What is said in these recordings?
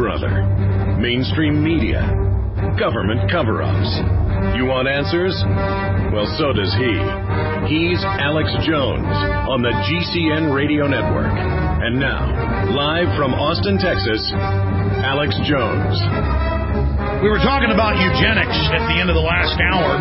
brother? Mainstream media? Government cover-ups? You want answers? Well, so does he. He's Alex Jones on the GCN Radio Network. And now, live from Austin, Texas, Alex Jones. We were talking about eugenics at the end of the last hour.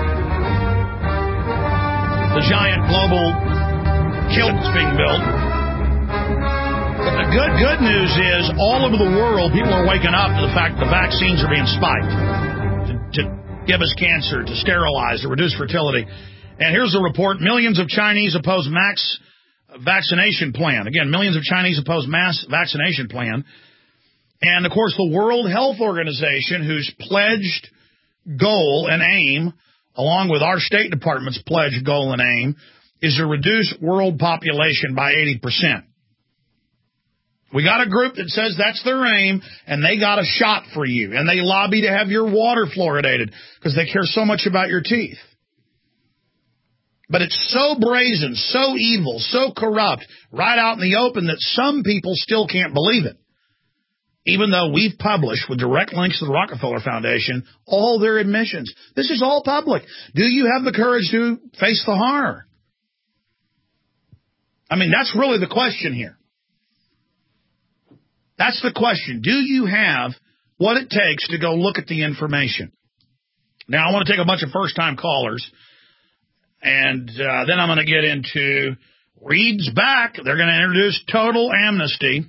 The giant global kill that's being built. But the good news is all over the world, people are waking up to the fact that the vaccines are being spiked to give us cancer, to sterilize, to reduce fertility. And here's a report. Millions of Chinese oppose mass vaccination plan. Again, millions of Chinese oppose mass vaccination plan. And, of course, the World Health Organization, whose pledged goal and aim, along with our State Department's pledged goal and aim, is to reduce world population by 80%. We got a group that says that's their aim, and they got a shot for you, and they lobby to have your water fluoridated because they care so much about your teeth. But it's so brazen, so evil, so corrupt, right out in the open that some people still can't believe it. Even though we've published, with direct links to the Rockefeller Foundation, all their admissions. This is all public. Do you have the courage to face the horror? I mean, that's really the question here. That's the question. Do you have what it takes to go look at the information? Now, I want to take a bunch of first-time callers, and then I'm going to get into Reed's back. They're going to introduce total amnesty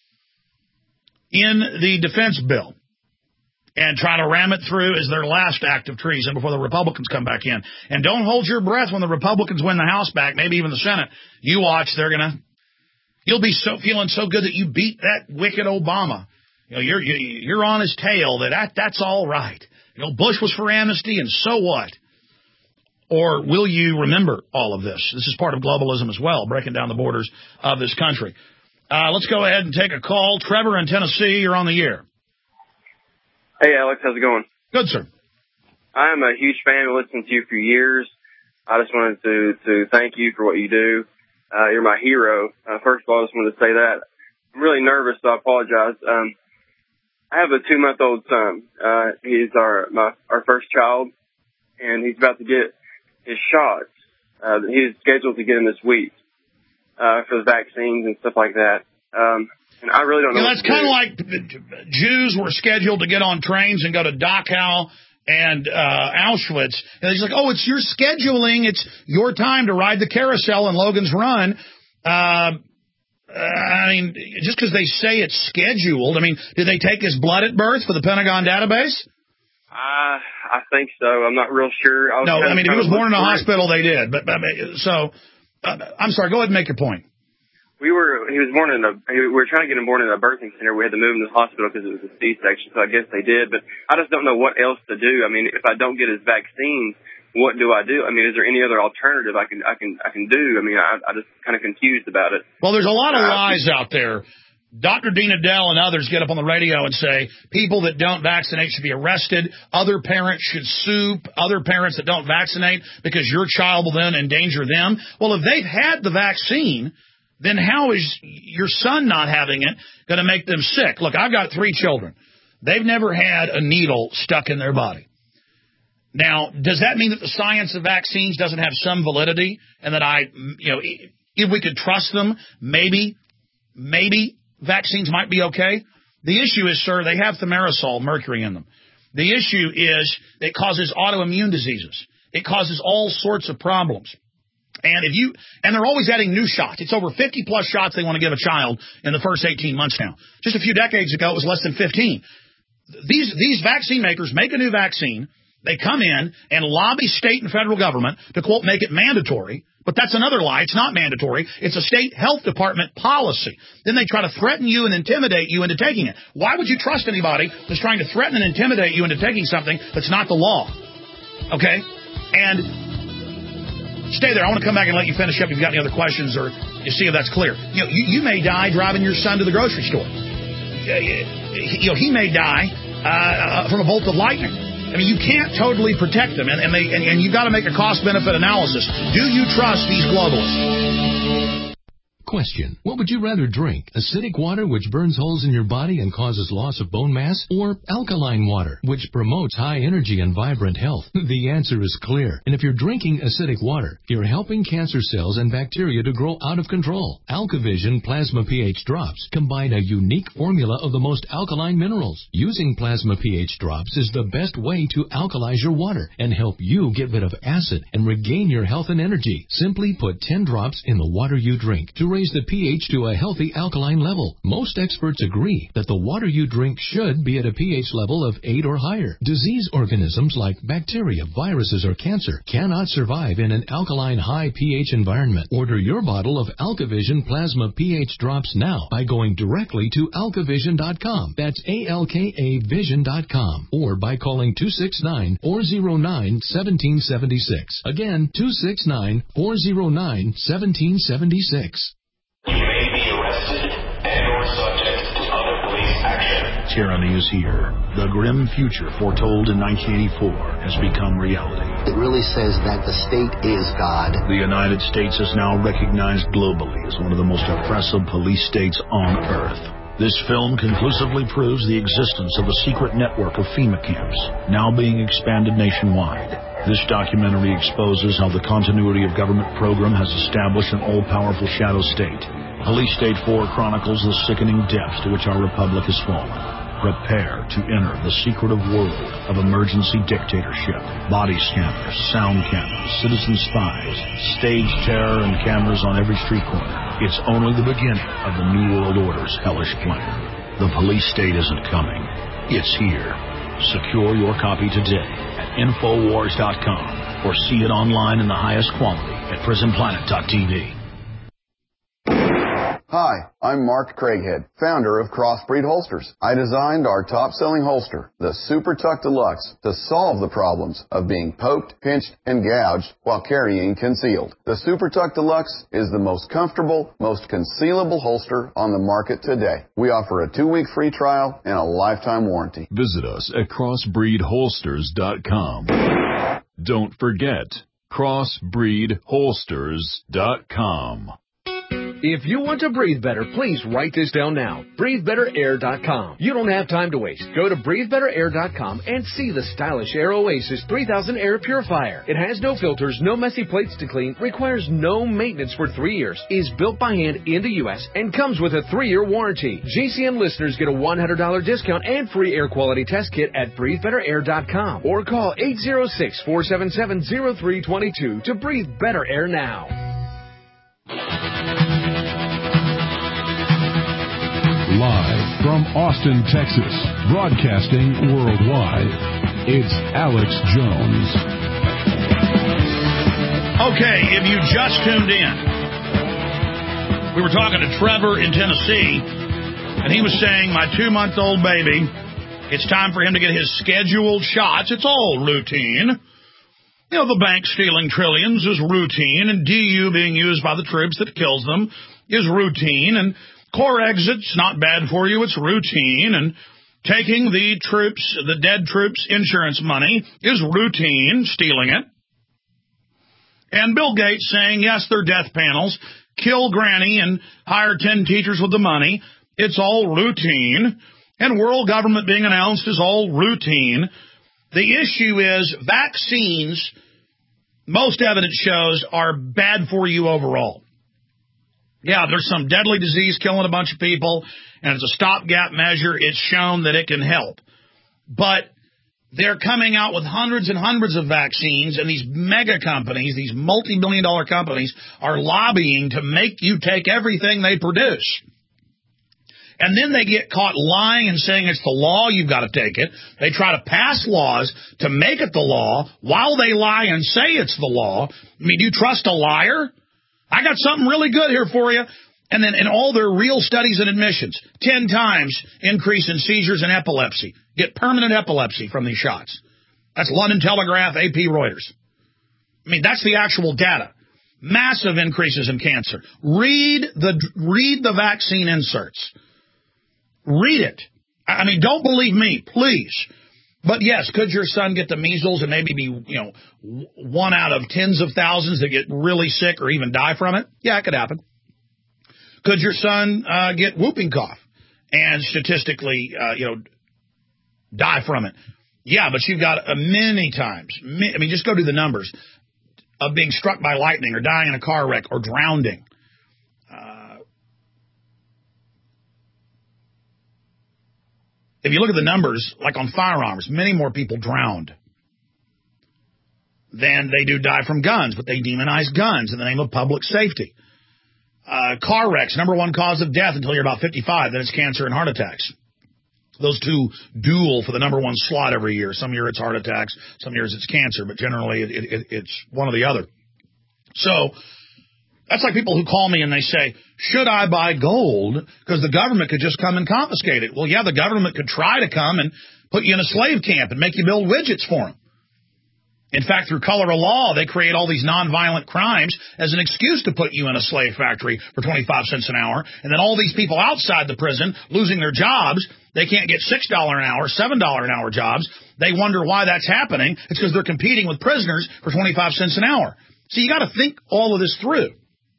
in the defense bill and try to ram it through as their last act of treason before the Republicans come back in. And don't hold your breath when the Republicans win the House back, maybe even the Senate. You watch, you'll be feeling so good that you beat that wicked Obama. You know, you're on his tail. That's all right. You know, Bush was for amnesty, and so what? Or will you remember all of this? This is part of globalism as well, breaking down the borders of this country. Let's go ahead and take a call. Trevor in Tennessee, you're on the air. Hey, Alex, how's it going? Good, sir. I'm a huge fan of listening to you for years. I just wanted to thank you for what you do. You're my hero. First of all, I just wanted to say that. I'm really nervous, so I apologize. I have a 2-month-old son. He's our first child, and he's about to get his shots. He's scheduled to get him this week. For the vaccines and stuff like that. And I really don't know. That's kind of like Jews were scheduled to get on trains and go to Dachau and Auschwitz. And he's like, oh, it's your scheduling. It's your time to ride the carousel in Logan's Run. I mean, just because they say it's scheduled, I mean, did they take his blood at birth for the Pentagon database? I think so. I'm not real sure. If he was born in a hospital, they did. I'm sorry, go ahead and make your point. We were trying to get him born in a birthing center. We had to move him to the hospital because it was a C-section, so I guess they did. But I just don't know what else to do. I mean, if I don't get his vaccine, what do I do? I mean, is there any other alternative I can do? I mean, I just kind of confused about it. Well, there's a lot of lies out there. Dr. Dina Dell and others get up on the radio and say people that don't vaccinate should be arrested. Other parents should sue other parents that don't vaccinate because your child will then endanger them. Well, if they've had the vaccine, then how is your son not having it going to make them sick? Look, I've got 3 children. They've never had a needle stuck in their body. Now, does that mean that the science of vaccines doesn't have some validity and that if we could trust them, maybe vaccines might be okay? The issue is, sir, they have thimerosal, mercury in them. The issue is it causes autoimmune diseases. It causes all sorts of problems. And they're always adding new shots. It's over 50-plus shots they want to give a child in the first 18 months now. Just a few decades ago, it was less than 15. These vaccine makers make a new vaccine. They come in and lobby state and federal government to, quote, make it mandatory. But that's another lie. It's not mandatory. It's a state health department policy. Then they try to threaten you and intimidate you into taking it. Why would you trust anybody that's trying to threaten and intimidate you into taking something that's not the law? Okay? And stay there. I want to come back and let you finish up if you've got any other questions or you see if that's clear. You may die driving your son to the grocery store. He may die from a bolt of lightning. I mean, you can't totally protect them, and you've got to make a cost-benefit analysis. Do you trust these globalists? Question: what would you rather drink? Acidic water, which burns holes in your body and causes loss of bone mass? Or alkaline water, which promotes high energy and vibrant health? The answer is clear. And if you're drinking acidic water, you're helping cancer cells and bacteria to grow out of control. AlkaVision Plasma pH Drops combine a unique formula of the most alkaline minerals. Using Plasma pH Drops is the best way to alkalize your water and help you get rid of acid and regain your health and energy. Simply put 10 drops in the water you drink to raise the pH to a healthy alkaline level. Most experts agree that the water you drink should be at a pH level of 8 or higher. Disease organisms like bacteria, viruses, or cancer cannot survive in an alkaline high pH environment. Order your bottle of AlkaVision Plasma pH Drops now by going directly to alkavision.com. That's ALKAvision.com. Or by calling 269-409-1776. Again, 269-409-1776. You may be arrested and or subject to other police action. Tyranny is here. The grim future foretold in 1984 has become reality. It really says that the state is God. The United States is now recognized globally as one of the most oppressive police states on Earth. This film conclusively proves the existence of a secret network of FEMA camps, now being expanded nationwide. This documentary exposes how the continuity of government program has established an all-powerful shadow state. Police State 4 chronicles the sickening depths to which our republic has fallen. Prepare to enter the secretive world of emergency dictatorship. Body scanners, sound cameras, citizen spies, stage terror, and cameras on every street corner. It's only the beginning of the New World Order's hellish plan. The police state isn't coming. It's here. Secure your copy today at Infowars.com or see it online in the highest quality at PrisonPlanet.tv. Hi, I'm Mark Craighead, founder of Crossbreed Holsters. I designed our top-selling holster, the Super Tuck Deluxe, to solve the problems of being poked, pinched, and gouged while carrying concealed. The Super Tuck Deluxe is the most comfortable, most concealable holster on the market today. We offer a 2-week free trial and a lifetime warranty. Visit us at crossbreedholsters.com. Don't forget, crossbreedholsters.com. If you want to breathe better, please write this down now. BreatheBetterAir.com. You don't have time to waste. Go to BreatheBetterAir.com and see the stylish Air Oasis 3000 Air Purifier. It has no filters, no messy plates to clean, requires no maintenance for 3 years, is built by hand in the U.S., and comes with a 3-year warranty. GCN listeners get a $100 discount and free air quality test kit at BreatheBetterAir.com or call 806-477-0322 to breathe better air now. Live from Austin, Texas, broadcasting worldwide, it's Alex Jones. Okay, if you just tuned in, we were talking to Trevor in Tennessee, and he was saying, my 2-month-old baby, it's time for him to get his scheduled shots. It's all routine. You know, the bank stealing trillions is routine, and DU being used by the troops that kills them is routine, and core exit's not bad for you, it's routine, and taking the troops, the dead troops' insurance money is routine, stealing it. And Bill Gates saying, yes, they're death panels, kill Granny and hire 10 teachers with the money, it's all routine. And world government being announced is all routine. The issue is vaccines, most evidence shows, are bad for you overall. Yeah, there's some deadly disease killing a bunch of people, and it's a stopgap measure. It's shown that it can help. But they're coming out with hundreds and hundreds of vaccines, and these mega companies, these multi-billion-dollar companies, are lobbying to make you take everything they produce. And then they get caught lying and saying it's the law, you've got to take it. They try to pass laws to make it the law while they lie and say it's the law. I mean, do you trust a liar? I got something really good here for you. And then in all their real studies and admissions, 10 times increase in seizures and epilepsy. Get permanent epilepsy from these shots. That's London Telegraph, AP, Reuters. I mean, that's the actual data. Massive increases in cancer. Read the vaccine inserts. Read it. I mean, don't believe me, please. But yes, could your son get the measles and maybe be, 1 out of tens of thousands that get really sick or even die from it? Yeah, it could happen. Could your son get whooping cough and statistically, die from it? Yeah, but you've got many times. Just go do the numbers of being struck by lightning or dying in a car wreck or drowning. If you look at the numbers, like on firearms, many more people drowned than they do die from guns, but they demonize guns in the name of public safety. Car wrecks, number one cause of death until you're about 55, then it's cancer and heart attacks. Those two duel for the number one slot every year. Some years it's heart attacks, some years it's cancer, but generally it's one or the other. So that's like people who call me and they say, should I buy gold? Because the government could just come and confiscate it. Well, yeah, the government could try to come and put you in a slave camp and make you build widgets for them. In fact, through color of law, they create all these nonviolent crimes as an excuse to put you in a slave factory for 25 cents an hour. And then all these people outside the prison losing their jobs, they can't get $6 an hour, $7 an hour jobs. They wonder why that's happening. It's because they're competing with prisoners for 25 cents an hour. So you got to think all of this through.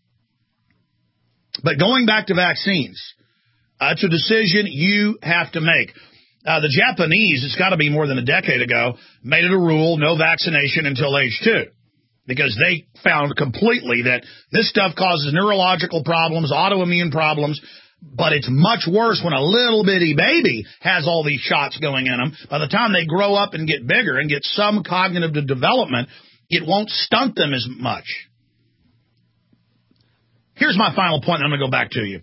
But going back to vaccines, it's a decision you have to make. The Japanese, it's got to be more than a decade ago, made it a rule, no vaccination until age 2. Because they found completely that this stuff causes neurological problems, autoimmune problems, but it's much worse when a little bitty baby has all these shots going in them. By the time they grow up and get bigger and get some cognitive development, it won't stunt them as much. Here's my final point, and I'm going to go back to you.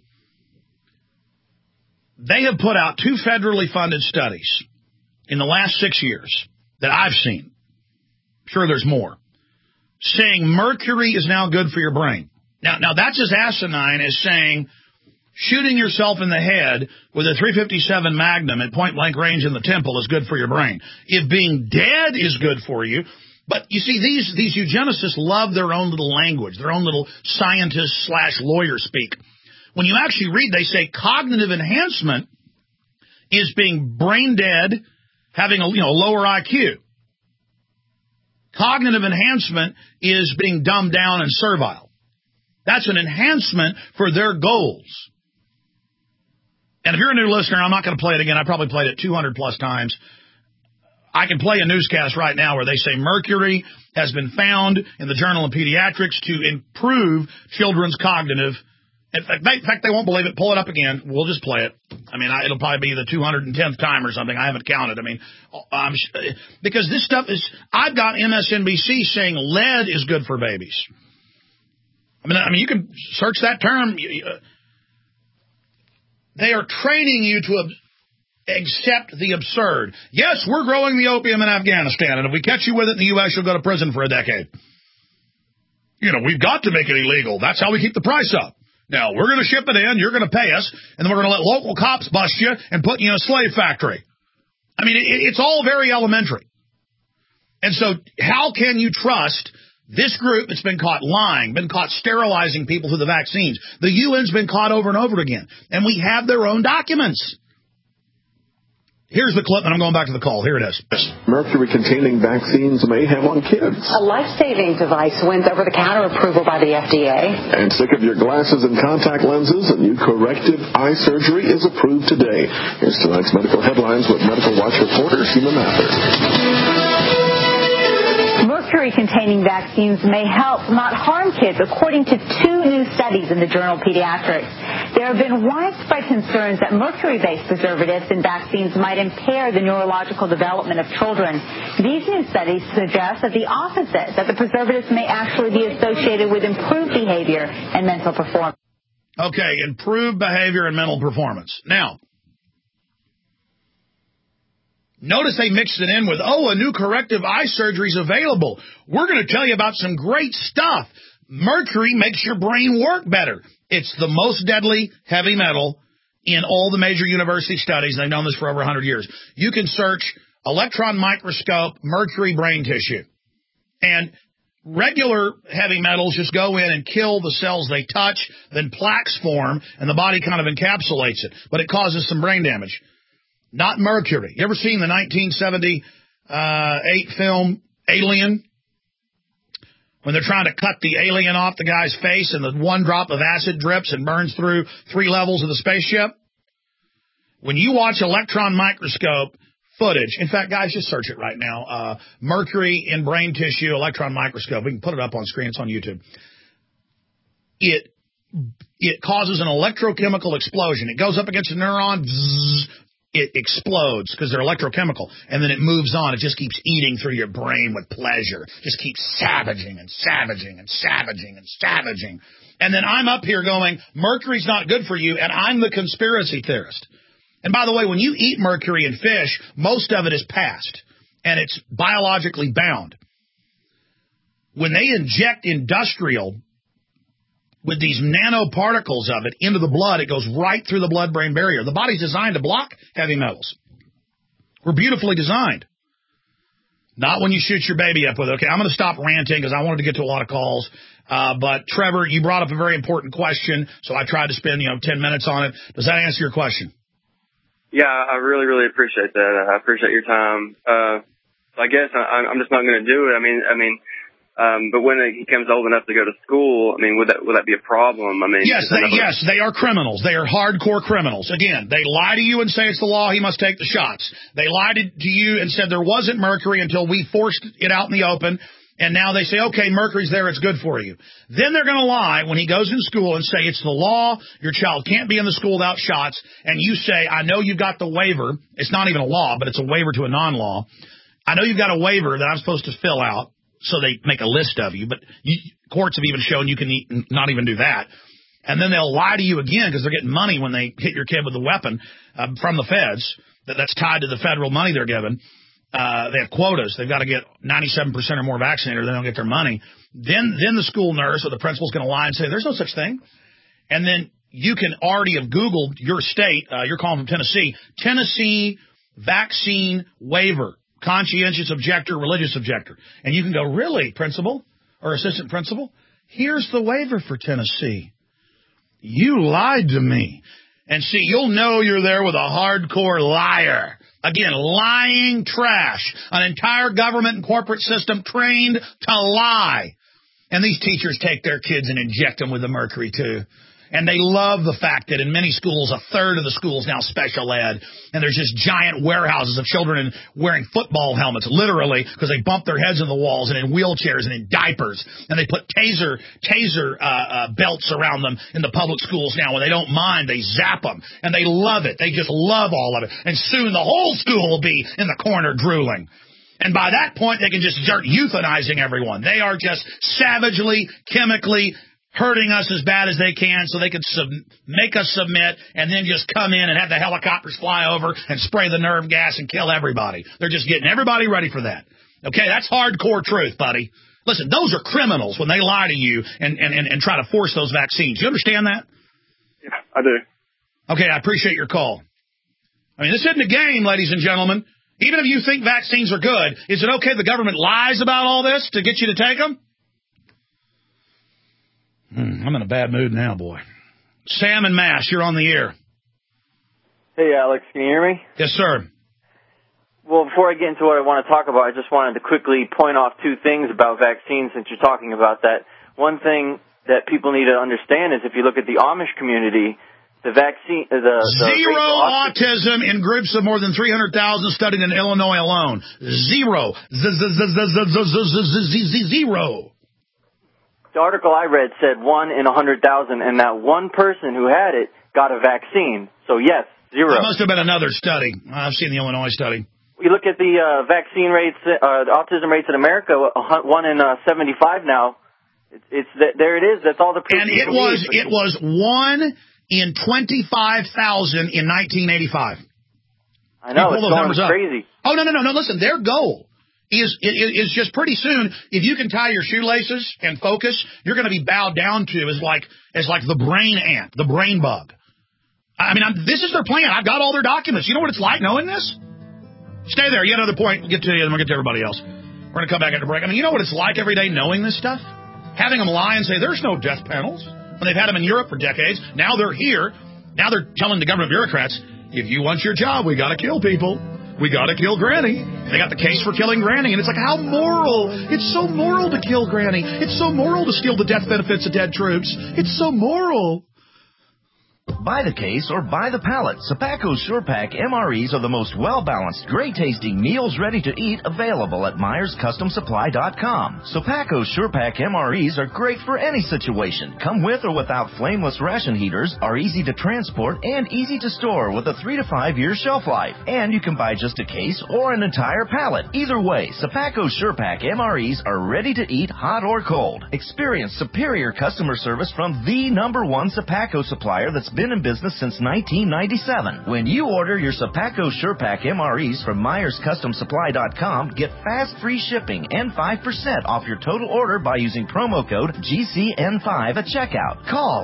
They have put out 2 federally funded studies in the last 6 years that I've seen. Sure, there's more. Saying mercury is now good for your brain. Now that's as asinine as saying shooting yourself in the head with a .357 Magnum at point-blank range in the temple is good for your brain. If being dead is good for you, but you see, these eugenicists love their own little language, their own little scientist/lawyer speak. When you actually read, they say cognitive enhancement is being brain dead, having a lower IQ. Cognitive enhancement is being dumbed down and servile. That's an enhancement for their goals. And if you're a new listener, I'm not going to play it again. I probably played it 200 plus times. I can play a newscast right now where they say mercury has been found in the Journal of Pediatrics to improve children's cognitive. In fact, they won't believe it. Pull it up again. We'll just play it. It'll probably be the 210th time or something. I haven't counted. Because this stuff is, I've got MSNBC saying lead is good for babies. You can search that term. They are training you to accept the absurd. Yes, we're growing the opium in Afghanistan, and if we catch you with it in the U.S., you'll go to prison for a decade. We've got to make it illegal. That's how we keep the price up. Now, we're going to ship it in, you're going to pay us, and then we're going to let local cops bust you and put you in a slave factory. It's all very elementary. And so how can you trust this group that's been caught lying, been caught sterilizing people through the vaccines? The UN's been caught over and over again, and we have their own documents. Here's the clip, and I'm going back to the call. Here it is. Mercury-containing vaccines may have on kids. A life-saving device wins over-the-counter approval by the FDA. And sick of your glasses and contact lenses? A new corrective eye surgery is approved today. Here's tonight's medical headlines with Medical Watch reporter Sheila Mather. Mercury-containing vaccines may help, not harm kids, according to 2 new studies in the Journal of Pediatrics. There have been widespread concerns that mercury-based preservatives in vaccines might impair the neurological development of children. These new studies suggest that the opposite, that the preservatives may actually be associated with improved behavior and mental performance. Okay, improved behavior and mental performance. Now, notice they mixed it in with, a new corrective eye surgery is available. We're going to tell you about some great stuff. Mercury makes your brain work better. It's the most deadly heavy metal in all the major university studies. They've known this for over 100 years. You can search electron microscope mercury brain tissue. And regular heavy metals just go in and kill the cells they touch, then plaques form, and the body kind of encapsulates it. But it causes some brain damage. Not mercury. You ever seen the 1978 film Alien? when they're trying to cut the alien off the guy's face and the one drop of acid drips and burns through 3 levels of the spaceship. When you watch electron microscope footage, in fact, guys, just search it right now. Mercury in brain tissue, electron microscope. We can put it up on screen. It's on YouTube. It causes an electrochemical explosion. It goes up against a neuron. Bzzz, it explodes because they're electrochemical, and then it moves on. It just keeps eating through your brain with pleasure. Just keeps savaging and savaging and savaging and savaging. And then I'm up here going, mercury's not good for you, and I'm the conspiracy theorist. And by the way, when you eat mercury in fish, most of it is passed, and it's biologically bound. When they inject industrial with these nanoparticles of it into the blood, it goes right through the blood-brain barrier. The body's designed to block heavy metals. We're beautifully designed. Not when you shoot your baby up with it. Okay, I'm going to stop ranting because I wanted to get to a lot of calls. But, Trevor, you brought up a very important question, so I tried to spend 10 minutes on it. Does that answer your question? Yeah, I really, really appreciate that. I appreciate your time. I guess I'm just not going to do it. But when he comes old enough to go to school, would that be a problem? Yes, they are criminals. They are hardcore criminals. Again, they lie to you and say it's the law. He must take the shots. They lied to you and said there wasn't mercury until we forced it out in the open. And now they say, okay, mercury's there, it's good for you. Then they're going to lie when he goes in school and say it's the law, your child can't be in the school without shots, and you say, I know you've got the waiver. It's not even a law, but it's a waiver to a non-law. I know you've got a waiver that I'm supposed to fill out, so they make a list of you, but courts have even shown you can not even do that. And then they'll lie to you again because they're getting money when they hit your kid with a weapon from the feds that's tied to the federal money they're given. They have quotas. They've got to get 97% or more vaccinated or they don't get their money. Then the school nurse or the principal's going to lie and say, there's no such thing. And then you can already have Googled your state. You're calling from Tennessee. Tennessee vaccine waiver. Conscientious objector, religious objector. And you can go, really, principal or assistant principal? Here's the waiver for Tennessee. You lied to me. And see, you'll know you're there with a hardcore liar. Again, lying trash. An entire government and corporate system trained to lie. And these teachers take their kids and inject them with the mercury, too. And they love the fact that in many schools, a third of the schools now special ed. And there's just giant warehouses of children wearing football helmets, literally, because they bump their heads in the walls and in wheelchairs and in diapers. And they put taser belts around them in the public schools now. When they don't mind, they zap them. And they love it. They just love all of it. And soon the whole school will be in the corner drooling. And by that point, they can just start euthanizing everyone. They are just savagely, chemically hurting us as bad as they can so they can make us submit and then just come in and have the helicopters fly over and spray the nerve gas and kill everybody. They're just getting everybody ready for that. Okay, that's hardcore truth, buddy. Listen, those are criminals when they lie to you and try to force those vaccines. You understand that? Yeah, I do. Okay, I appreciate your call. This isn't a game, ladies and gentlemen. Even if you think vaccines are good, is it okay the government lies about all this to get you to take them? I'm in a bad mood now, boy. Sam and Mass, you're on the air. Hey, Alex, can you hear me? Yes, sir. Well, before I get into what I want to talk about, I just wanted to quickly point off 2 things about vaccines since you're talking about that. One thing that people need to understand is if you look at the Amish community, the vaccine... Zero autism in groups of more than 300,000 studied in Illinois alone. Zero. Zero. The article I read said 1 in 100,000, and that one person who had it got a vaccine. So, yes, 0. That must have been another study. I've seen the Illinois study. You look at the vaccine rates, the autism rates in America, 1 in 75 now. There it is. That's all the proof. And it was 1 in 25,000 in 1985. I know, it's going crazy. Oh, no. Listen, their goal is just pretty soon, if you can tie your shoelaces and focus, you're going to be bowed down to as like the brain ant, the brain bug. This is their plan. I've got all their documents. You know what it's like knowing this? Stay there. Yet another point. We'll get to you, and we'll get to everybody else. We're going to come back after break. You know what it's like every day knowing this stuff? Having them lie and say there's no death panels when they've had them in Europe for decades. Now they're here. Now they're telling the government bureaucrats, if you want your job, we got to kill people. we got to kill Granny. They got the case for killing Granny, and it's like, how moral? It's so moral to kill Granny. It's so moral to steal the death benefits of dead troops. It's so moral. Buy the case or buy the pallet. Sapaco Sure Pack MREs are the most well-balanced, great-tasting meals ready to eat available at MyersCustomSupply.com. Sapaco Sure Pack MREs are great for any situation. Come with or without flameless ration heaters, are easy to transport, and easy to store with a 3 to 5 year shelf life. And you can buy just a case or an entire pallet. Either way, Sapaco Sure Pack MREs are ready to eat hot or cold. Experience superior customer service from the #1 Sapaco supplier that's been in business since 1997. When you order your Sapaco Sure Pack MREs from MyersCustomSupply.com, get fast free shipping and 5% off your total order by using promo code GCN5 at checkout. Call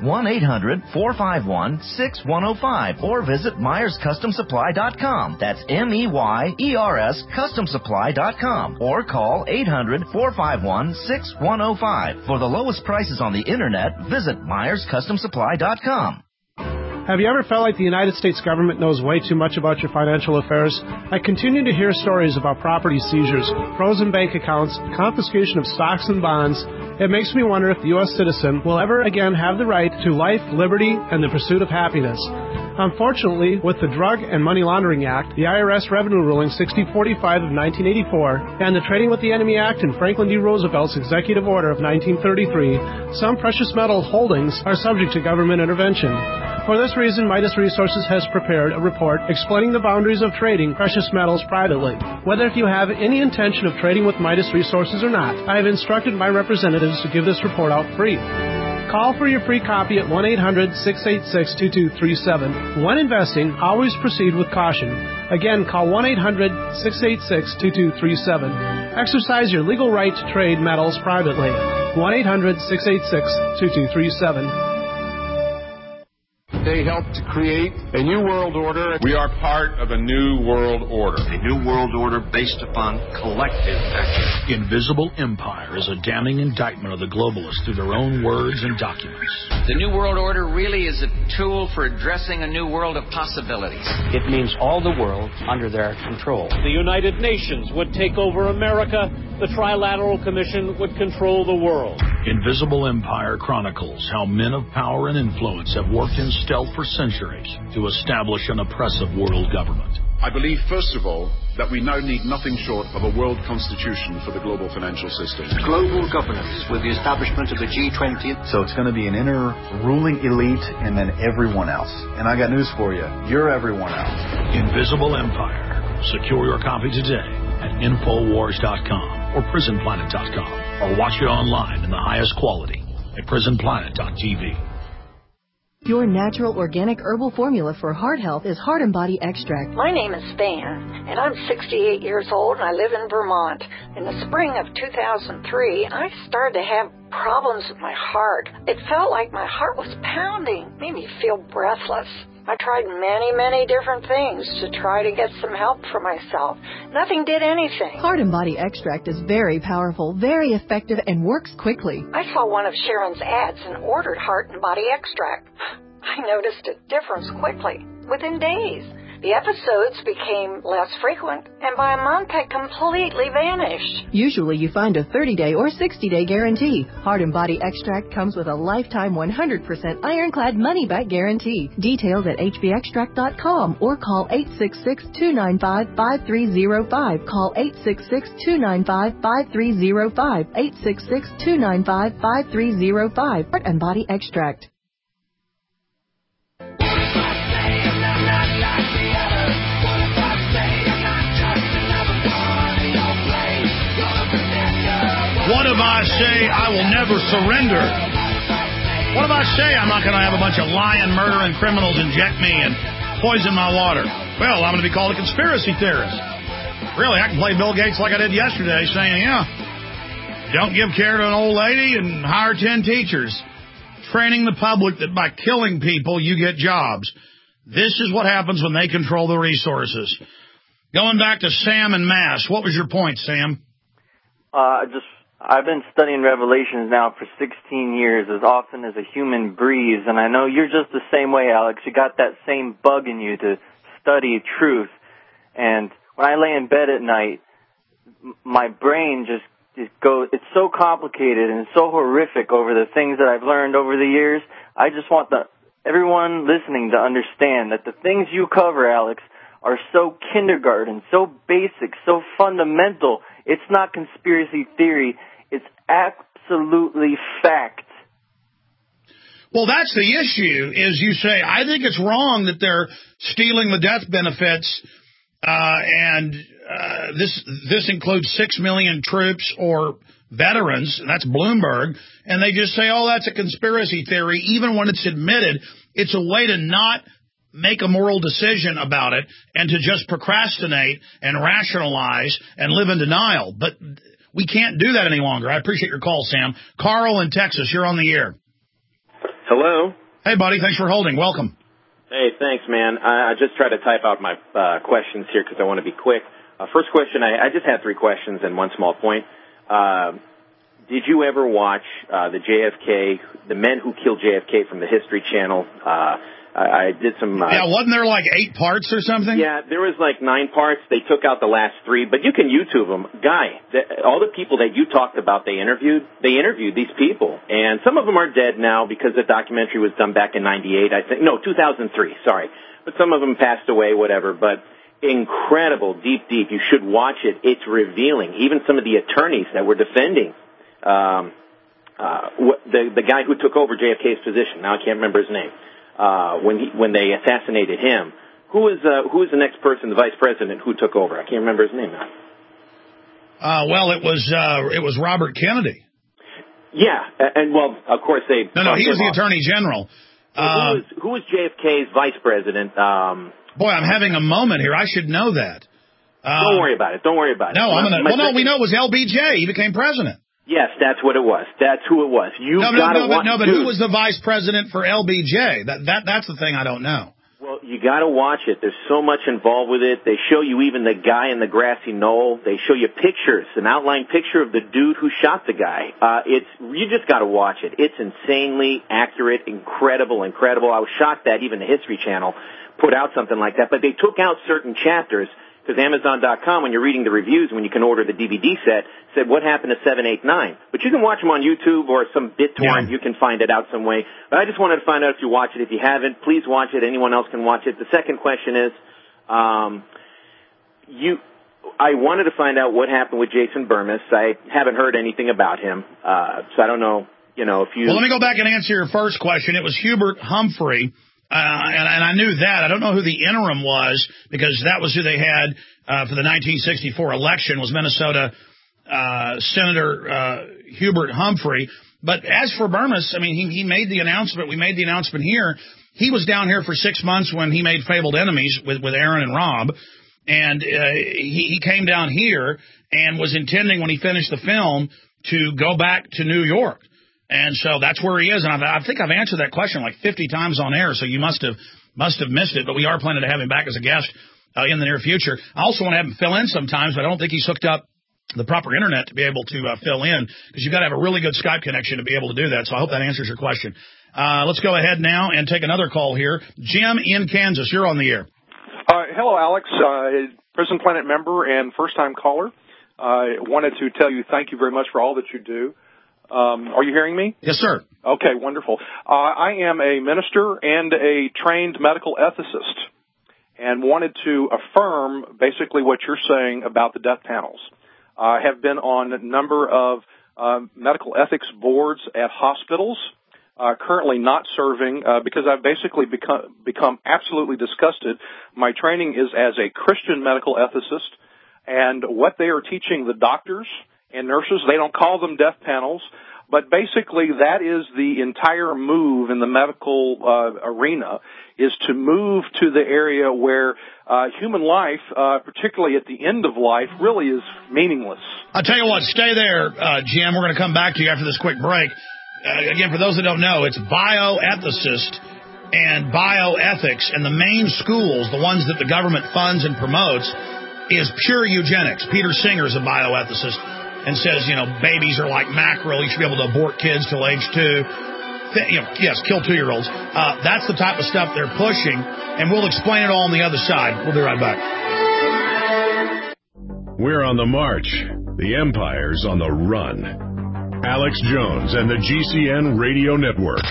1-800-451-6105 or visit MyersCustomSupply.com. That's MEYERS CustomSupply.com or call 800-451-6105. For the lowest prices on the internet, visit MyersCustomSupply.com. Have you ever felt like the United States government knows way too much about your financial affairs? I continue to hear stories about property seizures, frozen bank accounts, confiscation of stocks and bonds. It makes me wonder if the U.S. citizen will ever again have the right to life, liberty, and the pursuit of happiness. Unfortunately, with the Drug and Money Laundering Act, the IRS Revenue Ruling 6045 of 1984, and the Trading with the Enemy Act and Franklin D. Roosevelt's Executive Order of 1933, some precious metal holdings are subject to government intervention. For this reason, Midas Resources has prepared a report explaining the boundaries of trading precious metals privately. Whether if you have any intention of trading with Midas Resources or not, I have instructed my representatives to give this report out free. Call for your free copy at 1-800-686-2237. When investing, always proceed with caution. Again, call 1-800-686-2237. Exercise your legal right to trade metals privately. 1-800-686-2237. They helped to create a new world order. We are part of a new world order. A new world order based upon collective action. Invisible Empire is a damning indictment of the globalists through their own words and documents. The new world order really is a tool for addressing a new world of possibilities. It means all the world under their control. The United Nations would take over America. The Trilateral Commission would control the world. Invisible Empire chronicles how men of power and influence have worked in stealth for centuries to establish an oppressive world government. I believe, first of all, that we now need nothing short of a world constitution for the global financial system. Global governance with the establishment of the G20. So it's going to be an inner ruling elite and then everyone else. And I got news for you. You're everyone else. Invisible Empire. Secure your copy today at Infowars.com or PrisonPlanet.com or watch it online in the highest quality at PrisonPlanet.tv. Your natural organic herbal formula for heart health is Heart and Body Extract. My name is Fan, and I'm 68 years old, and I live in Vermont. In the spring of 2003, I started to have problems with my heart. It felt like my heart was pounding, made me feel breathless. I tried many different things to try to get some help for myself. Nothing did anything. Heart and Body Extract is very powerful, very effective, and works quickly. I saw one of Sharon's ads and ordered Heart and Body Extract. I noticed a difference quickly, within days. The episodes became less frequent, and by a month had completely vanished. Usually you find a 30-day or 60-day guarantee. Heart and Body Extract comes with a lifetime 100% ironclad money-back guarantee. Details at hbextract.com or call 866-295-5305. Call 866-295-5305. 866-295-5305. Heart and Body Extract. What if I say I will never surrender? What if I say I'm not going to have a bunch of lying, murdering criminals inject me and poison my water? Well, I'm going to be called a conspiracy theorist. Really, I can play Bill Gates like I did yesterday, saying, don't give care to an old lady and hire 10 teachers. Training the public that by killing people, you get jobs. This is what happens when they control the resources. Going back to Sam and Mass, what was your point, Sam? I've been studying Revelations now for 16 years, as often as a human breathes, and I know you're just the same way, Alex. You got that same bug in you to study truth. And when I lay in bed at night, my brain just goes, it's so complicated and so horrific over the things that I've learned over the years. I just want everyone listening to understand that the things you cover, Alex, are so kindergarten, so basic, so fundamental. It's not conspiracy theory. It's absolutely fact. Well, that's the issue, is you say, I think it's wrong that they're stealing the death benefits, and this includes 6 million troops or veterans, and that's Bloomberg, and they just say, oh, that's a conspiracy theory. Even when it's admitted, it's a way to not make a moral decision about it and to just procrastinate and rationalize and live in denial. But we can't do that any longer. I appreciate your call, Sam. Carl in Texas, you're on the air. Hello. Hey, buddy. Thanks for holding. Welcome. Hey, thanks, man. I just tried to type out my questions here because I want to be quick. First question, I just had 3 questions and one small point. Did you ever watch the Men Who Killed JFK from the History Channel? I did some... yeah, wasn't there like 8 parts or something? Yeah, there was like 9 parts. They took out the last 3, but you can YouTube them. All the people that you talked about they interviewed these people. And some of them are dead now because the documentary was done back in 98, I think. No, 2003, sorry. But some of them passed away, whatever. But incredible, deep. You should watch it. It's revealing. Even some of the attorneys that were defending the guy who took over JFK's position. Now I can't remember his name. When they assassinated him, who is the next person, the vice president who took over? I can't remember his name now. Well, it was Robert Kennedy. Yeah, and well, of course they. No, he was the Attorney General. Who was JFK's vice president? Boy, I'm having a moment here. I should know that. Don't worry about it. No, we know it was LBJ. He became president. Yes, that's what it was. That's who it was. But who was the vice president for LBJ? That's the thing I don't know. Well, you got to watch it. There's so much involved with it. They show you even the guy in the grassy knoll. They show you pictures, an outline picture of the dude who shot the guy. You just got to watch it. It's insanely accurate, incredible. I was shocked that even the History Channel put out something like that. But they took out certain chapters. Because Amazon.com, when you're reading the reviews, when you can order the DVD set, said, what happened to 7, 8, 9? But you can watch them on YouTube or some BitTorrent. Yeah. You can find it out some way. But I just wanted to find out if you watch it. If you haven't, please watch it. Anyone else can watch it. The second question is, I wanted to find out what happened with Jason Bermas. I haven't heard anything about him. So I don't know, if you... Well, let me go back and answer your first question. It was Hubert Humphrey. And I knew that. I don't know who the interim was, because that was who they had for the 1964 election, was Minnesota Senator Hubert Humphrey. But as for Bermas, I mean, he made the announcement. We made the announcement here. He was down here for 6 months when he made Fabled Enemies with Aaron and Rob. And he came down here and was intending, when he finished the film, to go back to New York. And so that's where he is. And I think I've answered that question like 50 times on air, so you must have missed it. But we are planning to have him back as a guest in the near future. I also want to have him fill in sometimes, but I don't think he's hooked up the proper internet to be able to fill in, because you've got to have a really good Skype connection to be able to do that. So I hope that answers your question. Let's go ahead now and take another call here. Jim in Kansas, you're on the air. Hello, Alex, Prison Planet member and first-time caller. I wanted to tell you thank you very much for all that you do. Are you hearing me? Yes, sir. Okay, wonderful. I am a minister and a trained medical ethicist, and wanted to affirm basically what you're saying about the death panels. I have been on a number of medical ethics boards at hospitals, currently not serving because I've basically become absolutely disgusted. My training is as a Christian medical ethicist, and what they are teaching the doctors and nurses, they don't call them death panels, but basically that is the entire move in the medical arena, is to move to the area where human life, particularly at the end of life, really is meaningless. I'll tell you what, stay there, Jim. We're going to come back to you after this quick break. Again, for those that don't know, it's bioethicist and bioethics, and the main schools, the ones that the government funds and promotes, is pure eugenics. Peter Singer is a bioethicist and says, babies are like mackerel. You should be able to abort kids till age 2. Yes, kill 2-year-olds. That's the type of stuff they're pushing, and we'll explain it all on the other side. We'll be right back. We're on the march. The empire's on the run. Alex Jones and the GCN Radio Network.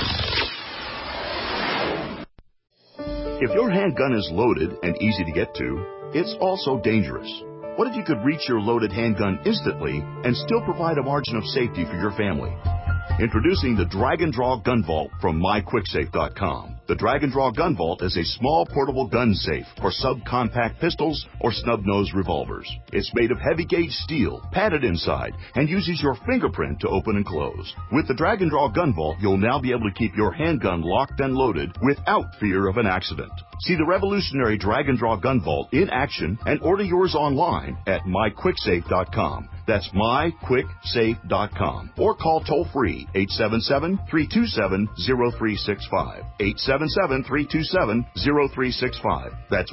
If your handgun is loaded and easy to get to, it's also dangerous. What if you could reach your loaded handgun instantly and still provide a margin of safety for your family? Introducing the Drag and Draw Gun Vault from MyQuickSafe.com. The Drag and Draw Gun Vault is a small portable gun safe for subcompact pistols or snub-nosed revolvers. It's made of heavy-gauge steel, padded inside, and uses your fingerprint to open and close. With the Drag and Draw Gun Vault, you'll now be able to keep your handgun locked and loaded without fear of an accident. See the revolutionary Drag and Draw Gun Vault in action and order yours online at MyQuickSafe.com. That's MyQuickSafe.com. Or call toll-free 877-327-0365. 877-327-0365. That's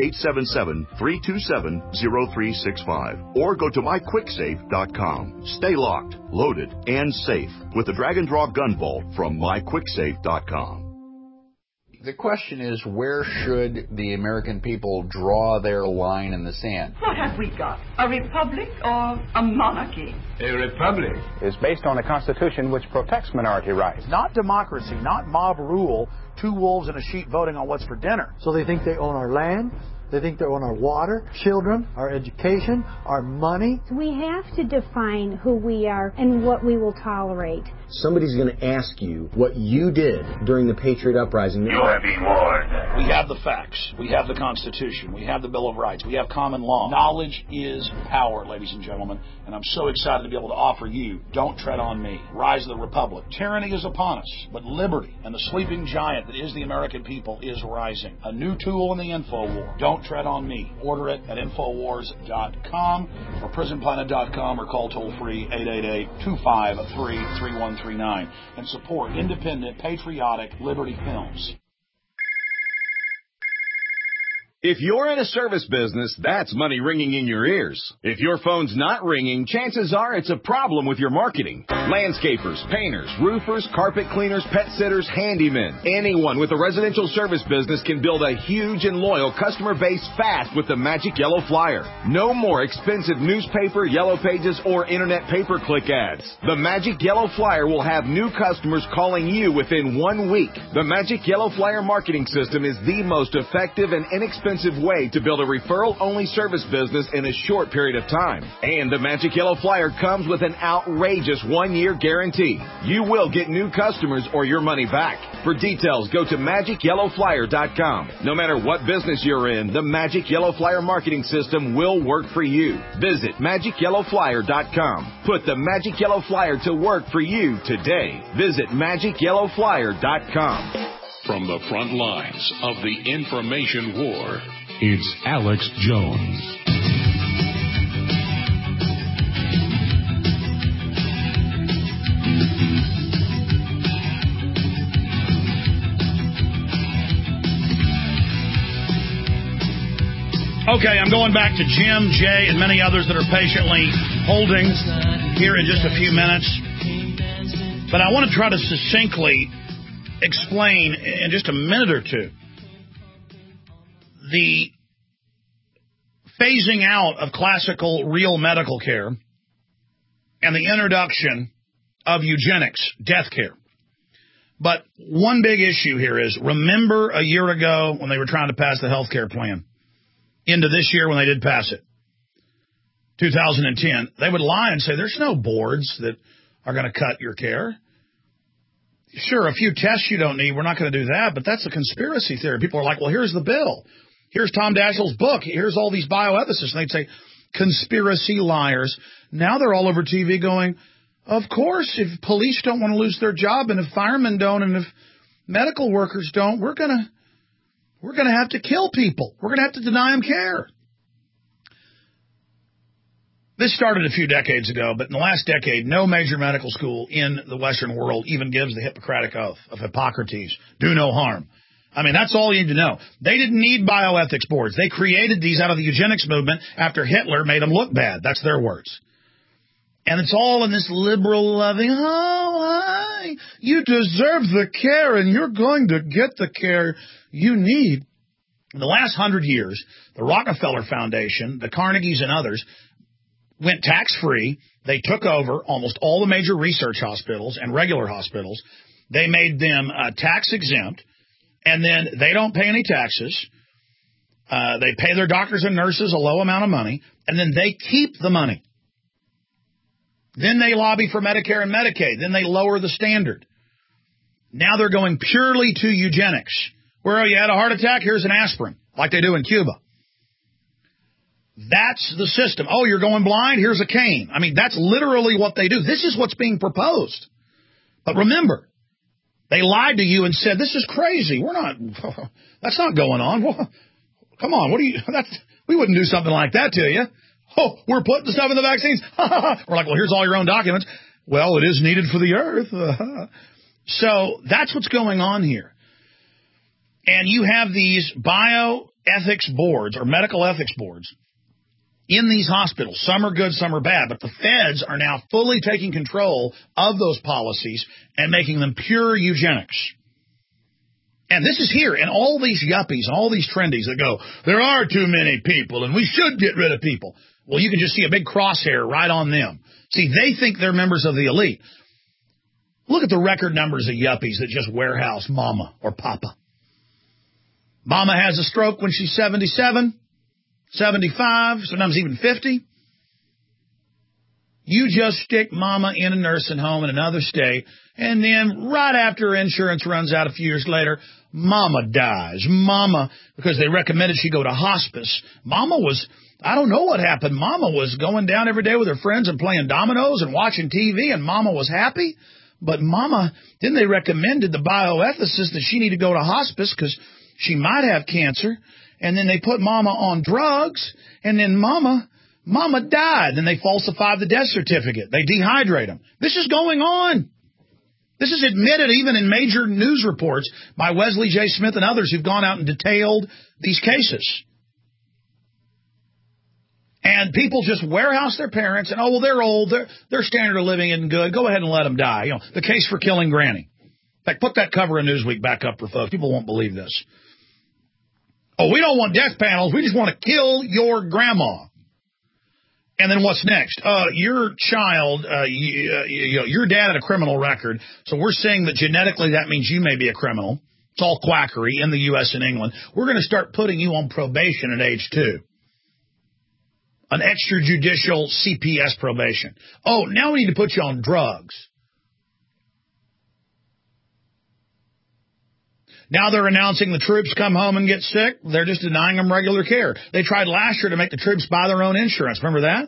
1-877-327-0365. Or go to MyQuickSafe.com. Stay locked, loaded, and safe with the Drag and Draw Gun Vault from MyQuickSafe.com. The question is, where should the American people draw their line in the sand? What have we got? A republic or a monarchy? A republic is based on a constitution which protects minority rights. Not democracy, not mob rule, two wolves and a sheep voting on what's for dinner. So they think they own our land. They think they own our water, children, our education, our money. We have to define who we are and what we will tolerate. Somebody's going to ask you what you did during the Patriot Uprising. You have been warned. We have the facts. We have the Constitution. We have the Bill of Rights. We have common law. Knowledge is power, ladies and gentlemen. And I'm so excited to be able to offer you Don't Tread on Me, Rise of the Republic. Tyranny is upon us, but liberty and the sleeping giant that is the American people is rising. A new tool in the info war. Don't Tread on Me. Order it at Infowars.com or PrisonPlanet.com or call toll-free 888-253-3139 and support independent, patriotic Liberty Films. If you're in a service business, that's money ringing in your ears. If your phone's not ringing, chances are it's a problem with your marketing. Landscapers, painters, roofers, carpet cleaners, pet sitters, handymen. Anyone with a residential service business can build a huge and loyal customer base fast with the Magic Yellow Flyer. No more expensive newspaper, yellow pages, or internet pay-per-click ads. The Magic Yellow Flyer will have new customers calling you within 1 week. The Magic Yellow Flyer marketing system is the most effective and inexpensive way to build a referral-only service business in a short period of time. And the Magic Yellow Flyer comes with an outrageous 1-year guarantee. You will get new customers or your money back. For details, go to MagicYellowFlyer.com. No matter what business you're in, the Magic Yellow Flyer marketing system will work for you. Visit MagicYellowFlyer.com. Put the Magic Yellow Flyer to work for you today. Visit MagicYellowFlyer.com. From the front lines of the information war, it's Alex Jones. Okay, I'm going back to Jim, Jay, and many others that are patiently holding here in just a few minutes. But I want to try to succinctly explain in just a minute or two the phasing out of classical real medical care and the introduction of eugenics, death care. But one big issue here is, remember a year ago when they were trying to pass the health care plan, into this year when they did pass it, 2010, they would lie and say there's no boards that are going to cut your care. Sure, a few tests you don't need, we're not going to do that, but that's a conspiracy theory. People are like, well, here's the bill. Here's Tom Daschle's book. Here's all these bioethicists. And they'd say, conspiracy liars. Now they're all over TV going, of course, if police don't want to lose their job and if firemen don't and if medical workers don't, we're going to have to kill people. We're going to have to deny them care. This started a few decades ago, but in the last decade, no major medical school in the Western world even gives the Hippocratic Oath of Hippocrates, do no harm. I mean, that's all you need to know. They didn't need bioethics boards. They created these out of the eugenics movement after Hitler made them look bad. That's their words. And it's all in this liberal loving, you deserve the care and you're going to get the care you need. In the last 100 years, the Rockefeller Foundation, the Carnegies and others went tax-free. They took over almost all the major research hospitals and regular hospitals. They made them tax-exempt, and then they don't pay any taxes. They pay their doctors and nurses a low amount of money, and then they keep the money. Then they lobby for Medicare and Medicaid. Then they lower the standard. Now they're going purely to eugenics. Where you had a heart attack, here's an aspirin, like they do in Cuba. That's the system. Oh, you're going blind? Here's a cane. I mean, that's literally what they do. This is what's being proposed. But remember, they lied to you and said, this is crazy. That's not going on. Well, come on, we wouldn't do something like that to you. Oh, we're putting the stuff in the vaccines. We're like, well, here's all your own documents. Well, it is needed for the earth. So that's what's going on here. And you have these bioethics boards or medical ethics boards in these hospitals. Some are good, some are bad. But the feds are now fully taking control of those policies and making them pure eugenics. And this is here. And all these yuppies and all these trendies that go, there are too many people and we should get rid of people. Well, you can just see a big crosshair right on them. See, they think they're members of the elite. Look at the record numbers of yuppies that just warehouse mama or papa. Mama has a stroke when she's 77, 75, sometimes even 50. You just stick mama in a nursing home in another state, and then right after her insurance runs out a few years later, mama dies. Mama, because they recommended she go to hospice. Mama was, I don't know what happened. Mama was going down every day with her friends and playing dominoes and watching TV, and mama was happy. But mama, then they recommended the bioethicist that she need to go to hospice because she might have cancer. And then they put mama on drugs, and then mama died. Then they falsified the death certificate. They dehydrate them. This is going on. This is admitted even in major news reports by Wesley J. Smith and others who've gone out and detailed these cases. And people just warehouse their parents and, oh, well, they're old. Their standard of living isn't good. Go ahead and let them die. You know, the case for killing Granny. In fact, put that cover of Newsweek back up for folks. People won't believe this. Oh, we don't want death panels. We just want to kill your grandma. And then what's next? Your child, your dad had a criminal record. So we're saying that genetically that means you may be a criminal. It's all quackery in the U.S. and England. We're going to start putting you on probation at age 2. An extrajudicial CPS probation. Oh, now we need to put you on drugs. Now they're announcing the troops come home and get sick. They're just denying them regular care. They tried last year to make the troops buy their own insurance. Remember that?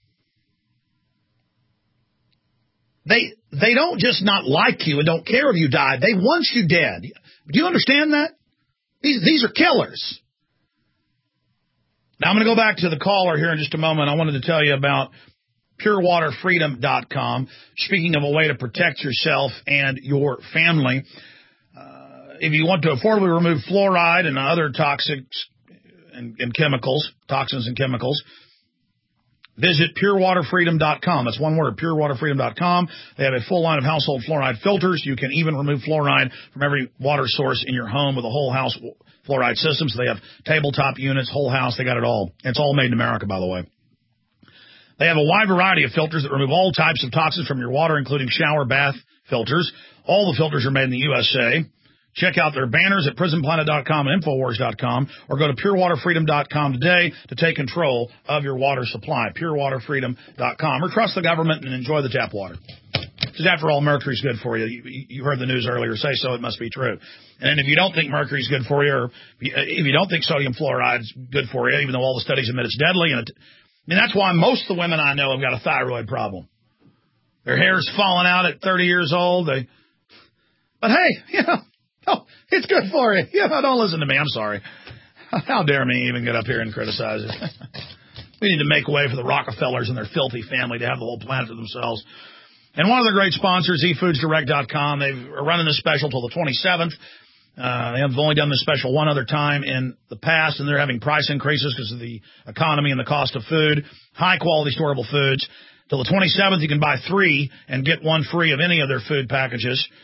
They don't just not like you and don't care if you died. They want you dead. Do you understand that? These are killers. Now I'm going to go back to the caller here in just a moment. I wanted to tell you about purewaterfreedom.com. Speaking of a way to protect yourself and your family, if you want to affordably remove fluoride and other toxics and chemicals, toxins and chemicals, visit purewaterfreedom.com. That's one word, purewaterfreedom.com. They have a full line of household fluoride filters. You can even remove fluoride from every water source in your home with a whole house fluoride system. So they have tabletop units, whole house. They got it all. It's all made in America, by the way. They have a wide variety of filters that remove all types of toxins from your water, including shower, bath filters. All the filters are made in the USA. Check out their banners at prisonplanet.com and Infowars.com, or go to purewaterfreedom.com today to take control of your water supply. Purewaterfreedom.com, or trust the government and enjoy the tap water. Because after all, mercury's good for you. You heard the news earlier say so. It must be true. And if you don't think mercury's good for you, or if you don't think sodium fluoride's good for you, even though all the studies admit it's deadly, that's why most of the women I know have got a thyroid problem. Their hair's falling out at 30 years old. But hey, oh, it's good for you. Don't listen to me. I'm sorry. How dare me even get up here and criticize it? We need to make way for the Rockefellers and their filthy family to have the whole planet to themselves. And one of the great sponsors, eFoodsDirect.com, they're running this special till the 27th. They have only done this special one other time in the past, and they're having price increases because of the economy and the cost of food. High-quality, storable foods. Till the 27th, you can buy 3 and get 1 free of any of their food packages.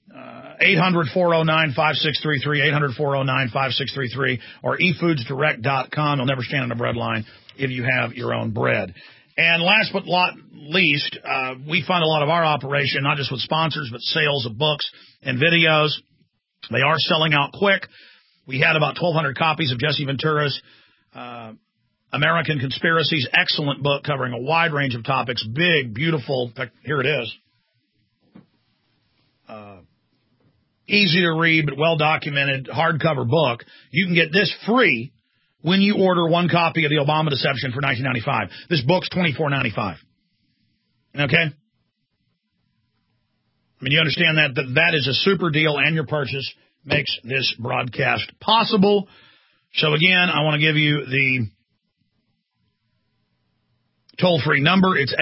800-409-5633, 800-409-5633, or efoodsdirect.com. You'll never stand on a bread line if you have your own bread. And last but not least, we fund a lot of our operation, not just with sponsors, but sales of books and videos. They are selling out quick. We had about 1,200 copies of Jesse Ventura's American Conspiracies, excellent book covering a wide range of topics, big, beautiful. In fact, here it is. Easy to read, but well-documented hardcover book. You can get this free when you order one copy of The Obama Deception for $19.95. This book's $24.95. Okay? I mean, you understand that is a super deal, and your purchase makes this broadcast possible. So, again, I want to give you the toll-free number. It's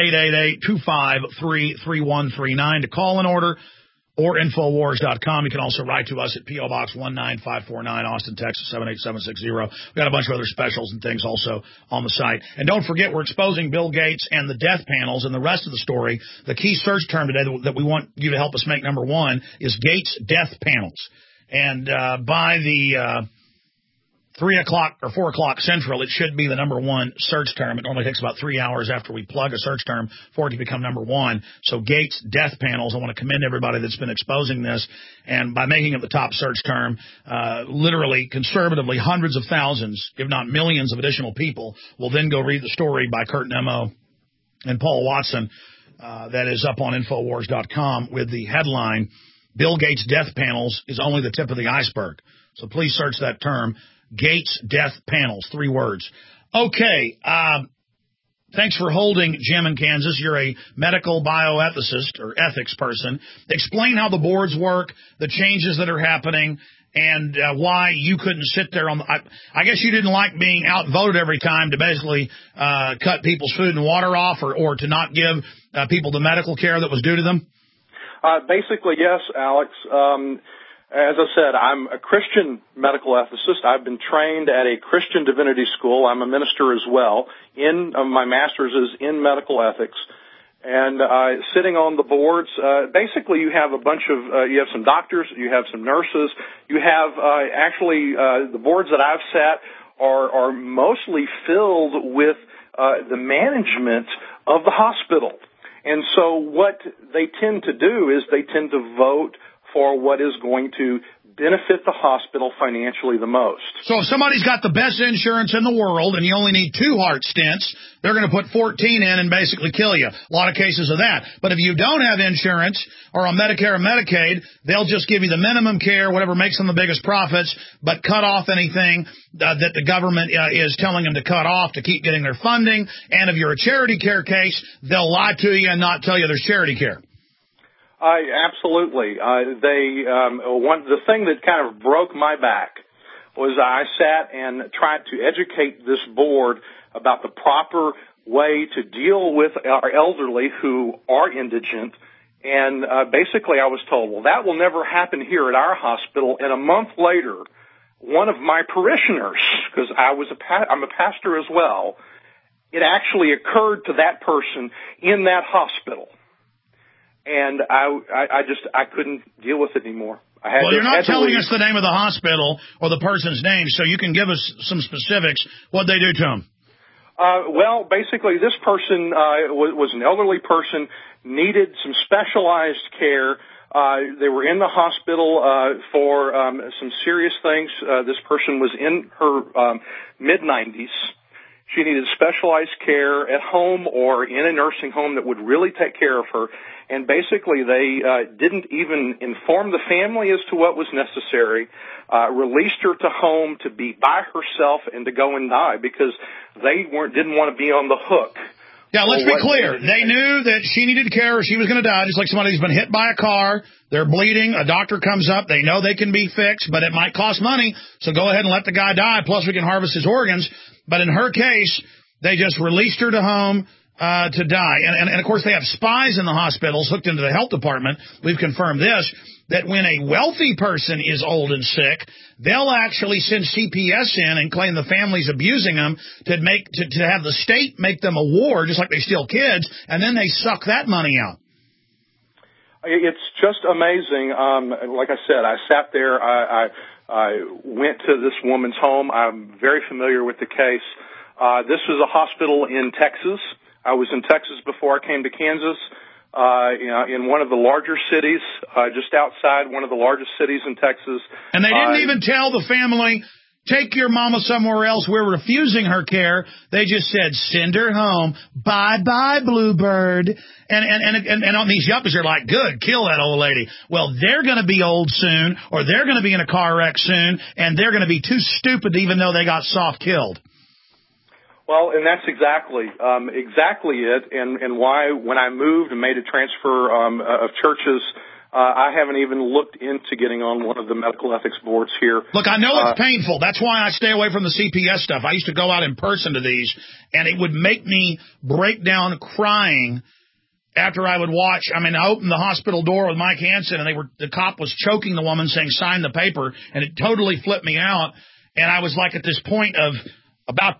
888-253-3139 to call and order, or Infowars.com. You can also write to us at P.O. Box 19549, Austin, Texas, 78760. We've got a bunch of other specials and things also on the site. And don't forget, we're exposing Bill Gates and the death panels and the rest of the story. The key search term today that we want you to help us make number one is Gates death panels. And by the 3 o'clock or 4 o'clock Central, it should be the number one search term. It normally takes about 3 hours after we plug a search term for it to become number one. So Gates death panels, I want to commend everybody that's been exposing this. And by making it the top search term, literally, conservatively, hundreds of thousands, if not millions of additional people will then go read the story by Kurt Nemo and Paul Watson that is up on Infowars.com with the headline, Bill Gates death panels is only the tip of the iceberg. So please search that term. Gates death panels, 3 words. Okay, thanks for holding, Jim in Kansas. You're a medical bioethicist or ethics person. Explain how the boards work, the changes that are happening, and why you couldn't sit there on the... I guess you didn't like being outvoted every time to basically cut people's food and water off or to not give people the medical care that was due to them? Basically, yes, Alex. As I said, I'm a Christian medical ethicist. I've been trained at a Christian divinity school. I'm a minister as well. My master's is in medical ethics. And sitting on the boards, basically you have a bunch of, you have some doctors, you have some nurses, you have the boards that I've sat are mostly filled with the management of the hospital. And so what they tend to do is they tend to vote for what is going to benefit the hospital financially the most. So if somebody's got the best insurance in the world and you only need 2 heart stents, they're going to put 14 in and basically kill you. A lot of cases of that. But if you don't have insurance or on Medicare or Medicaid, they'll just give you the minimum care, whatever makes them the biggest profits, but cut off anything that the government is telling them to cut off to keep getting their funding. And if you're a charity care case, they'll lie to you and not tell you there's charity care. Absolutely. The thing that kind of broke my back was I sat and tried to educate this board about the proper way to deal with our elderly who are indigent. And basically I was told, well, that will never happen here at our hospital. And a month later, one of my parishioners, because I'm a pastor as well, it actually occurred to that person in that hospital. And I couldn't deal with it anymore. You're not telling us the name of the hospital or the person's name, so you can give us some specifics. What'd they do to him? Well, basically, this person was an elderly person, needed some specialized care. They were in the hospital for some serious things. This person was in her mid-90s. She needed specialized care at home or in a nursing home that would really take care of her. And basically, they didn't even inform the family as to what was necessary, released her to home to be by herself and to go and die because they didn't want to be on the hook. Yeah, let's be clear. They knew that she needed care or she was going to die, just like somebody who's been hit by a car. They're bleeding. A doctor comes up. They know they can be fixed, but it might cost money. So go ahead and let the guy die. Plus, we can harvest his organs. But in her case, they just released her to home to die. And of course, they have spies in the hospitals hooked into the health department. We've confirmed this, that when a wealthy person is old and sick, they'll actually send CPS in and claim the family's abusing them to have the state make them a ward, just like they steal kids, and then they suck that money out. It's just amazing. Like I said, I sat there. I went to this woman's home. I'm very familiar with the case. This was a hospital in Texas. I was in Texas before I came to Kansas, in one of the larger cities, just outside one of the largest cities in Texas. And they didn't even tell the family, take your mama somewhere else. We're refusing her care. They just said, send her home. Bye-bye, Bluebird. And on these yuppies, they're like, good, kill that old lady. Well, they're going to be old soon, or they're going to be in a car wreck soon, and they're going to be too stupid even though they got soft killed. Well, and that's exactly it, and why when I moved and made a transfer of churches, I haven't even looked into getting on one of the medical ethics boards here. Look, I know it's painful. That's why I stay away from the CPS stuff. I used to go out in person to these, and it would make me break down crying after I would watch. I mean, I opened the hospital door with Mike Hansen, and the cop was choking the woman saying, sign the paper, and it totally flipped me out. And I was like at this point of about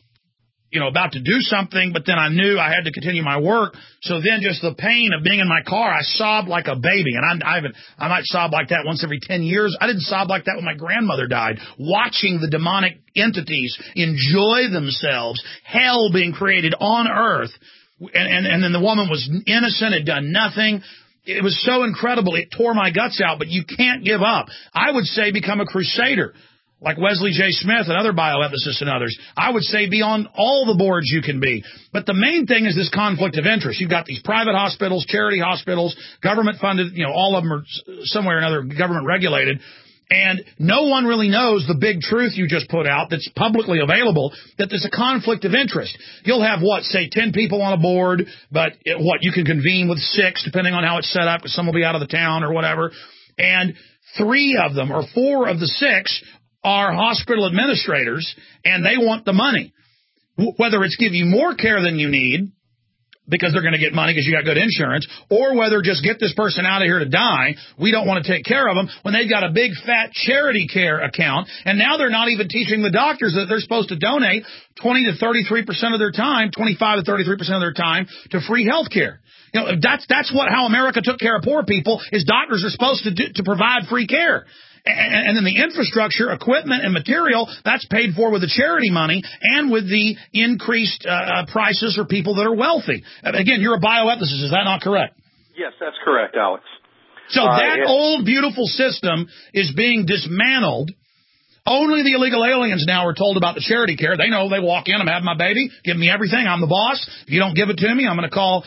to do something, but then I knew I had to continue my work. So then just the pain of being in my car, I sobbed like a baby. And I might sob like that once every 10 years. I didn't sob like that when my grandmother died, watching the demonic entities enjoy themselves, hell being created on earth. And then the woman was innocent, had done nothing. It was so incredible. It tore my guts out, but you can't give up. I would say become a crusader, like Wesley J. Smith and other bioethicists and others. I would say be on all the boards you can be. But the main thing is this conflict of interest. You've got these private hospitals, charity hospitals, government funded, all of them are somewhere or another government regulated. And no one really knows the big truth you just put out that's publicly available, that there's a conflict of interest. You'll have, 10 people on a board, but you can convene with 6, depending on how it's set up, because some will be out of the town or whatever. And 3 of them or 4 of the 6 are hospital administrators, and they want the money. Whether it's give you more care than you need, because they're going to get money because you got good insurance, or whether just get this person out of here to die, we don't want to take care of them, when they've got a big fat charity care account, and now they're not even teaching the doctors that they're supposed to donate 20 to 33% of their time, 25 to 33% of their time to free health care. That's how America took care of poor people, is doctors are supposed to provide free care. And then the infrastructure, equipment, and material, that's paid for with the charity money and with the increased prices for people that are wealthy. Again, you're a bioethicist. Is that not correct? Yes, that's correct, Alex. So that old, beautiful system is being dismantled. Only the illegal aliens now are told about the charity care. They know, they walk in, I'm having my baby, give me everything, I'm the boss. If you don't give it to me, I'm going to call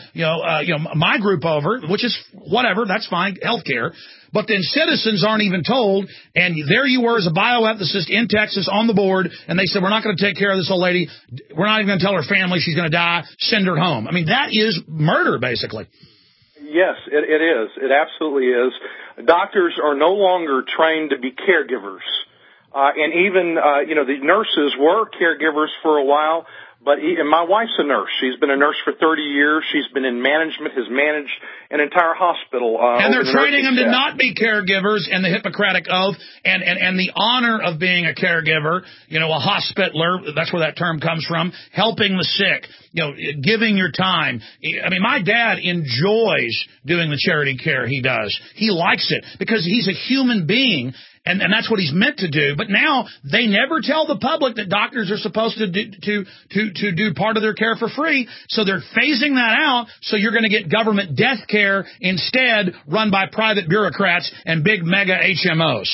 my group over, which is whatever, that's fine, health care. But then citizens aren't even told, and there you were as a bioethicist in Texas on the board, and they said, we're not going to take care of this old lady. We're not even going to tell her family she's going to die. Send her home. I mean, that is murder, basically. Yes, it is. It absolutely is. Doctors are no longer trained to be caregivers. And even, the nurses were caregivers for a while, but my wife's a nurse. She's been a nurse for 30 years. She's been in management, has managed an entire hospital. And they're training them to not be caregivers, and the Hippocratic Oath and the honor of being a caregiver, a hospitaler, that's where that term comes from, helping the sick, giving your time. I mean, my dad enjoys doing the charity care he does. He likes it because he's a human being. And that's what he's meant to do. But now they never tell the public that doctors are supposed to do part of their care for free. So they're phasing that out. So you're going to get government death care instead, run by private bureaucrats and big mega HMOs.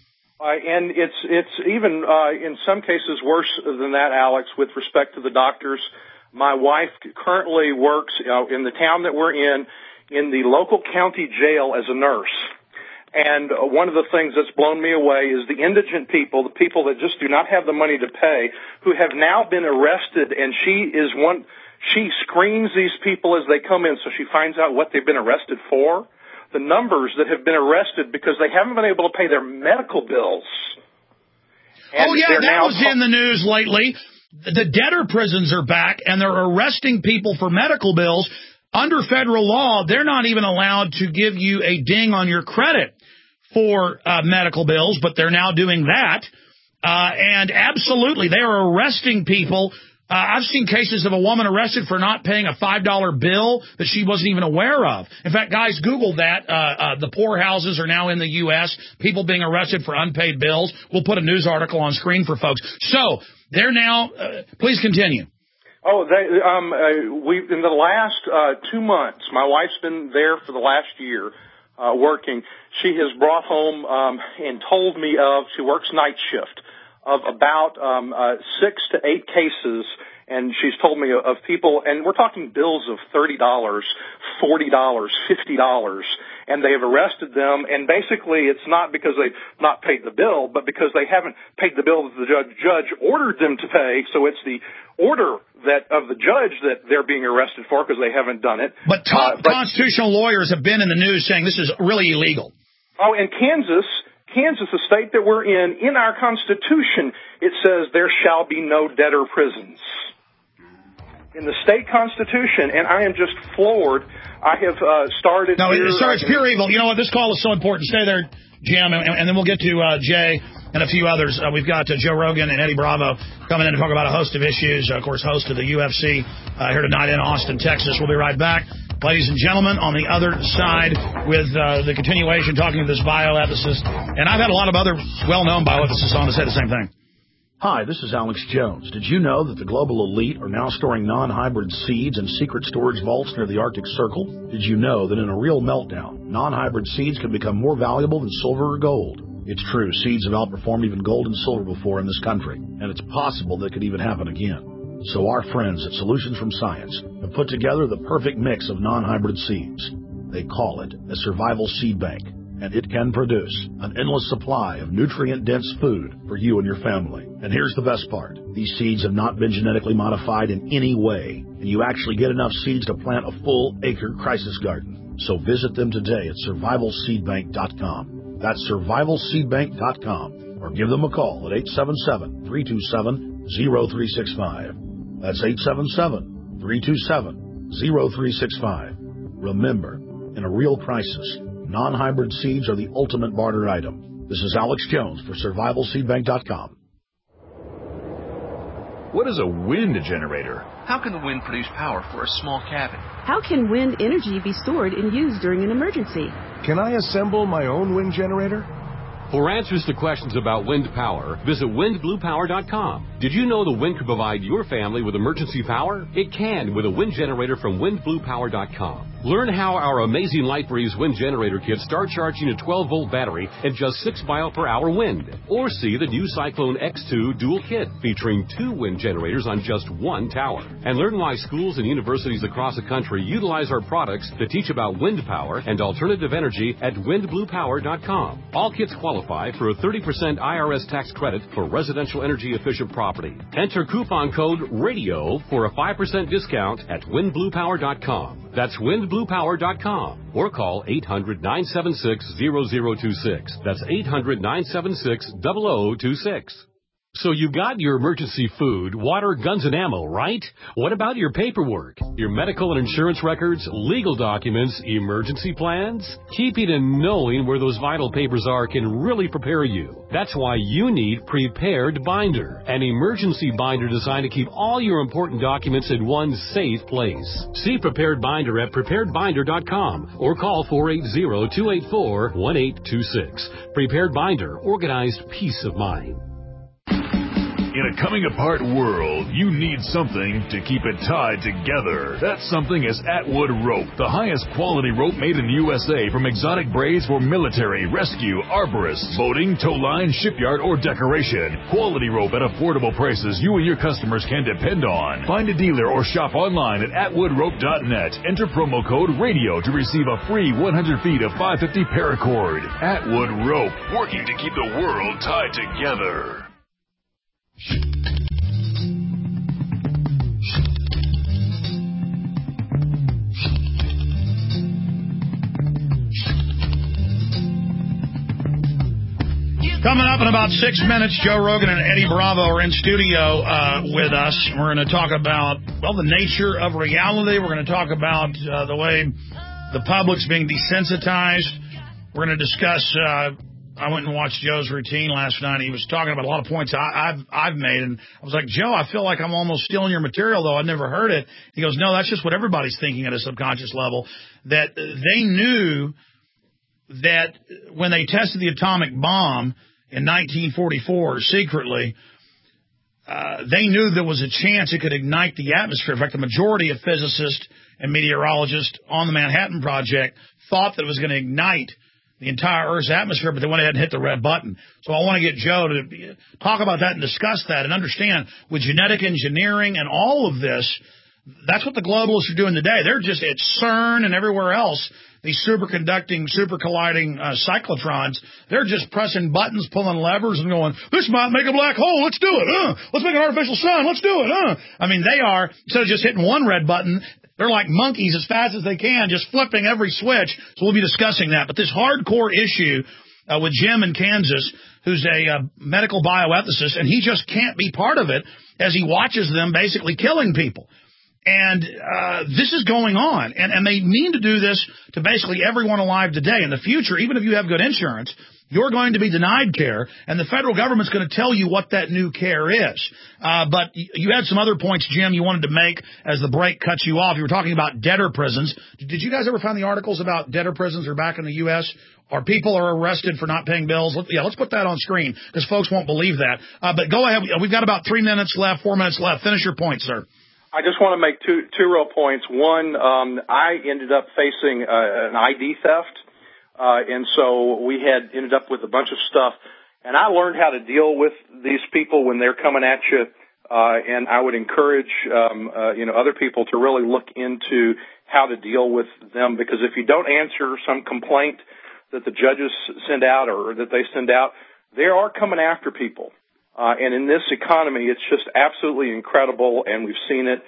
And it's even in some cases worse than that, Alex, with respect to the doctors. My wife currently works in the town that we're in the local county jail as a nurse. And one of the things that's blown me away is the indigent people, the people that just do not have the money to pay, who have now been arrested, and she screens these people as they come in, so she finds out what they've been arrested for. The numbers that have been arrested because they haven't been able to pay their medical bills. And that was in the news lately. The debtor prisons are back, and they're arresting people for medical bills. Under federal law, they're not even allowed to give you a ding on your credit for medical bills, but they're now doing that. And absolutely, they are arresting people I've seen cases of a woman arrested for not paying a $5 bill that she wasn't even aware of. In fact, guys, Google that. The poorhouses are now in the U.S. People being arrested for unpaid bills. We'll put a news article on screen for folks. So they're now. Please continue. Oh, we've in the last 2 months. My wife's been there for the last year. Working, she has brought home and told me of, she works night shift, of about 6 to 8 cases, and she's told me of people, and we're talking bills of $30, $40, $50, and they have arrested them, and basically it's not because they've not paid the bill, but because they haven't paid the bill that the judge ordered them to pay, so it's the order of the judge that they're being arrested for because they haven't done it. But top constitutional lawyers have been in the news saying this is really illegal. Oh, and Kansas, the state that we're in our Constitution, it says there shall be no debtor prisons. In the state Constitution, and I am just floored. I have started... No, sorry, it's pure evil. You know what? This call is so important. Stay there, Jim, and then we'll get to Jay and a few others. We've got Joe Rogan and Eddie Bravo coming in to talk about a host of issues. Of course, host of the UFC here tonight in Austin, Texas. We'll be right back. Ladies and gentlemen, on the other side with the continuation, talking to this bioethicist. And I've had a lot of other well-known bioethicists on to say the same thing. Hi, this is Alex Jones. Did you know that the global elite are now storing non-hybrid seeds in secret storage vaults near the Arctic Circle? Did you know that in a real meltdown, non-hybrid seeds can become more valuable than silver or gold? It's true, seeds have outperformed even gold and silver before in this country, and it's possible that could even happen again. So our friends at Solutions from Science have put together the perfect mix of non-hybrid seeds. They call it a survival seed bank, and it can produce an endless supply of nutrient-dense food for you and your family. And here's the best part. These seeds have not been genetically modified in any way, and you actually get enough seeds to plant a full-acre crisis garden. So visit them today at survivalseedbank.com. That's survivalseedbank.com, or give them a call at 877-327-0365. That's 877-327-0365. Remember, in a real crisis, non-hybrid seeds are the ultimate barter item. This is Alex Jones for survivalseedbank.com. What is a wind generator? How can the wind produce power for a small cabin? How can wind energy be stored and used during an emergency? Can I assemble my own wind generator? For answers to questions about wind power, visit windbluepower.com. Did you know the wind could provide your family with emergency power? It can with a wind generator from windbluepower.com. Learn how our amazing LightBreeze wind generator kits start charging a 12-volt battery at just 6 mile-per-hour wind. Or see the new Cyclone X2 dual kit featuring 2 wind generators on just 1 tower. And learn why schools and universities across the country utilize our products to teach about wind power and alternative energy at windbluepower.com. All kits qualify for a 30% IRS tax credit for residential energy-efficient property. Enter coupon code RADIO for a 5% discount at windbluepower.com. That's windbluepower.com. Or call 800-976-0026. That's 800-976-0026. So you got your emergency food, water, guns, and ammo, right? What about your paperwork? Your medical and insurance records, legal documents, emergency plans? Keeping and knowing where those vital papers are can really prepare you. That's why you need Prepared Binder, an emergency binder designed to keep all your important documents in one safe place. See Prepared Binder at preparedbinder.com or call 480-284-1826. Prepared Binder, organized peace of mind. In a coming-apart world, you need something to keep it tied together. That something is Atwood Rope, the highest quality rope made in the USA from exotic braids for military, rescue, arborists, boating, tow line, shipyard, or decoration. Quality rope at affordable prices you and your customers can depend on. Find a dealer or shop online at atwoodrope.net. Enter promo code RADIO to receive a free 100 feet of 550 paracord. Atwood Rope, working to keep the world tied together. Coming up in about 6 minutes, Joe Rogan and Eddie Bravo are in studio with us. We're going to talk about, well, the nature of reality. We're going to talk about the way the public's being desensitized. We're going to discuss I went and watched Joe's routine last night. He was talking about a lot of points I've made, and I was like, Joe, I feel like I'm almost stealing your material, though I've never heard it. He goes, no, that's just what everybody's thinking at a subconscious level, that they knew that when they tested the atomic bomb in 1944 secretly, they knew there was a chance it could ignite the atmosphere. In fact, the majority of physicists and meteorologists on the Manhattan Project thought that it was going to ignite the entire Earth's atmosphere, but they went ahead and hit the red button. So I want to get Joe to talk about that and discuss that and understand with genetic engineering and all of this, that's what the globalists are doing today. They're just at CERN and everywhere else, these superconducting, supercolliding cyclotrons, they're just pressing buttons, pulling levers and going, this might make a black hole, let's do it, let's make an artificial sun, let's do it, I mean, they are, instead of just hitting one red button, they're like monkeys as fast as they can, just flipping every switch. So we'll be discussing that. But this hardcore issue with Jim in Kansas, who's a medical bioethicist, and he just can't be part of it as he watches them basically killing people. And this is going on. And they mean to do this to basically everyone alive today. In the future, even if you have good insurance, you're going to be denied care, and the federal government's going to tell you what that new care is. But you had some other points, Jim, you wanted to make as the break cuts you off. You were talking about debtor prisons. Did you guys ever find the articles about debtor prisons are back in the U.S.? Or people are arrested for not paying bills? Let's put that on screen because folks won't believe that. But go ahead. We've got about 3 minutes left, 4 minutes left. Finish your point, sir. I just want to make two real points. One, I ended up facing an ID theft, and so we had ended up with a bunch of stuff. And I learned how to deal with these people when they're coming at you. And I would encourage other people to really look into how to deal with them, because if you don't answer some complaint that the judges send out or that they send out, they are coming after people. And in this economy, it's just absolutely incredible, and we've seen it.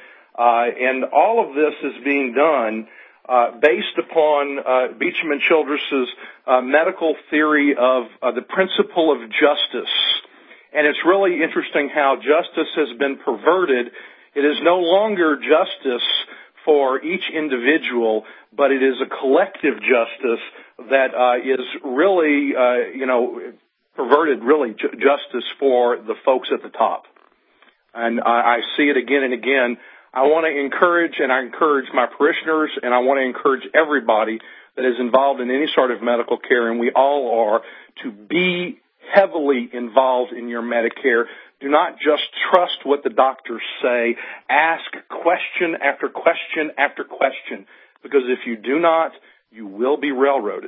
And all of this is being done based upon Beecham and Childress's medical theory of the principle of justice. And it's really interesting how justice has been perverted. It is no longer justice for each individual, but it is a collective justice that is really, perverted really justice for the folks at the top. And I see it again and again. I want to encourage my parishioners, and I want to encourage everybody that is involved in any sort of medical care, and we all are, to be heavily involved in your Medicare. Do not just trust what the doctors say. Ask question after question after question, because if you do not, you will be railroaded.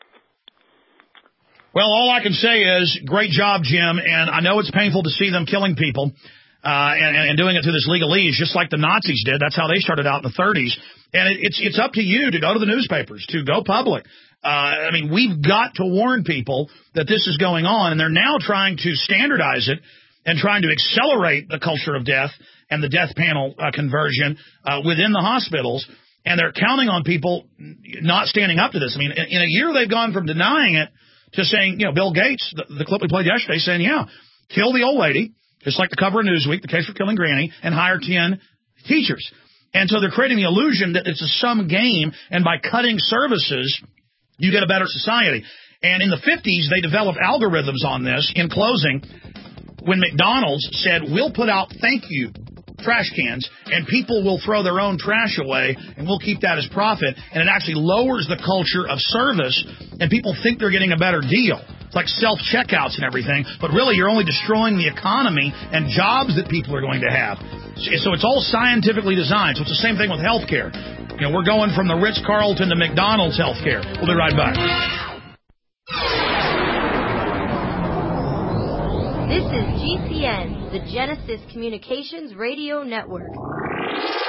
Well, all I can say is, great job, Jim, and I know it's painful to see them killing people and doing it through this legalese, just like the Nazis did. That's how they started out in the 30s. And it's up to you to go to the newspapers, to go public. I mean, we've got to warn people that this is going on, and they're now trying to standardize it and trying to accelerate the culture of death and the death panel conversion within the hospitals, and they're counting on people not standing up to this. I mean, in a year they've gone from denying it to saying, Bill Gates, the clip we played yesterday, saying, kill the old lady, just like the cover of Newsweek, the case for killing Granny, and hire 10 teachers. And so they're creating the illusion that it's a sum game, and by cutting services, you get a better society. And in the 50s, they developed algorithms on this. In closing, when McDonald's said, we'll put out thank you trash cans, and people will throw their own trash away, and we'll keep that as profit, and it actually lowers the culture of service, and people think they're getting a better deal. It's like self-checkouts and everything, but really you're only destroying the economy and jobs that people are going to have. So it's all scientifically designed. So it's the same thing with health care. We're going from the Ritz-Carlton to McDonald's health care. We'll be right back. This is GCN, the Genesis Communications Radio Network.